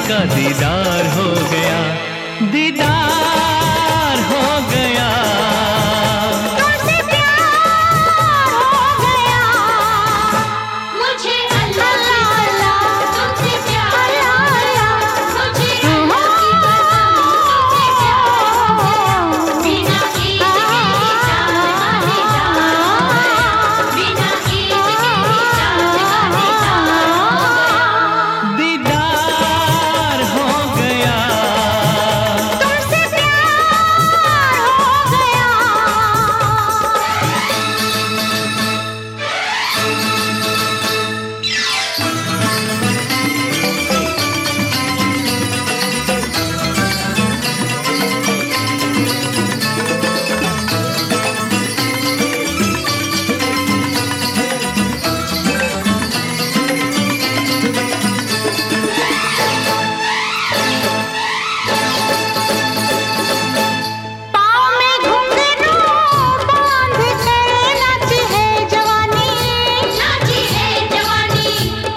का दीदार हो गया, दीदार हो गया। तुमसे प्यार हो गया, मुझे अल्लाह अल्लाह तुमसे प्यार हो गया, मुझे अल्लाह की कसम तुमसे प्यार हो गया। बिना ईद के ही चांद का दीदार हो गया, बिना ईद के ही चांद का दीदार हो गया। तुमसे प्यार हो गया। पाँव में घुंघरू बांध कर नाची है जवानी, नाची है जवानी।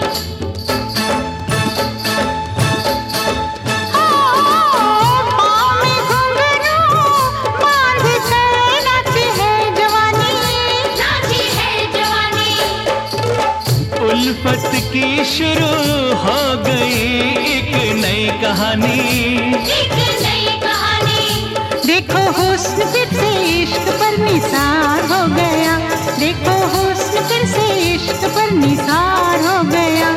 पाँव में घुंघरू बांध कर नाची है जवानी, नाची है जवानी। उल्फत की शुरू हो गई एक नई कहानी, एक नई कहानी। देखो हुस्न फिर से इश्क पर निसार हो गया, देखो हुस्न फिर से इश्क पर निसार हो गया,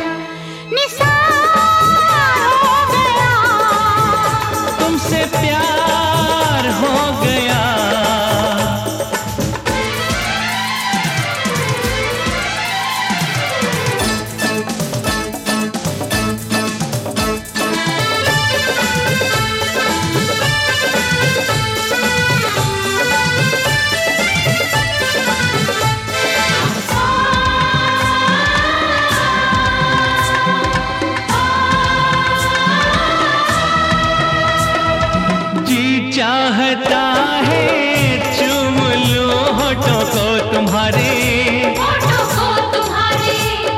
निसार हो गया। तुमसे प्यार हो गया। जी चाहता है चूम लूं होठों को तुम्हारे, होठों को तुम्हारे।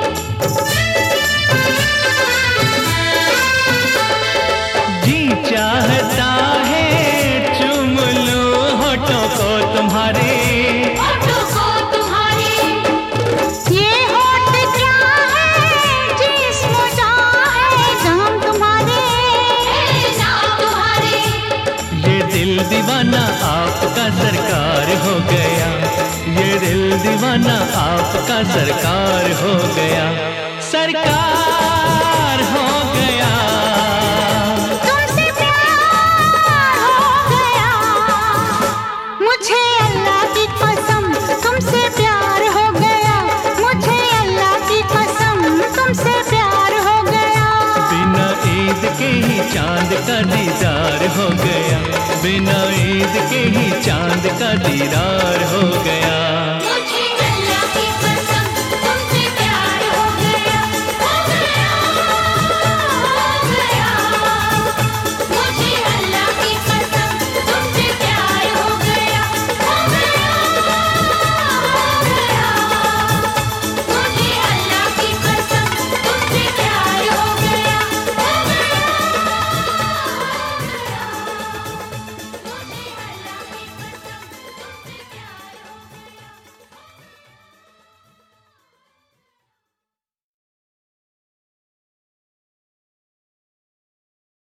जी चाहता है चूम लूं होठों को तुम्हारे। होठों को तुम्हारे। ये होठ क्या है जिस्म क्या है जाम तुम्हारे, जाम तुम्हारे। ये दिल दीवाना आपका सरकार हो गया, ये दिल दीवाना आपका सरकार हो गया, सरकार हो गया। तुमसे प्यार हो गया, मुझे अल्लाह की कसम तुमसे प्यार हो गया, मुझे अल्लाह की कसम तुमसे प्यार हो गया। बिना ईद के ही चांद का दीदार हो गया, बिना ईद के ही चांद का दीदार हो गया।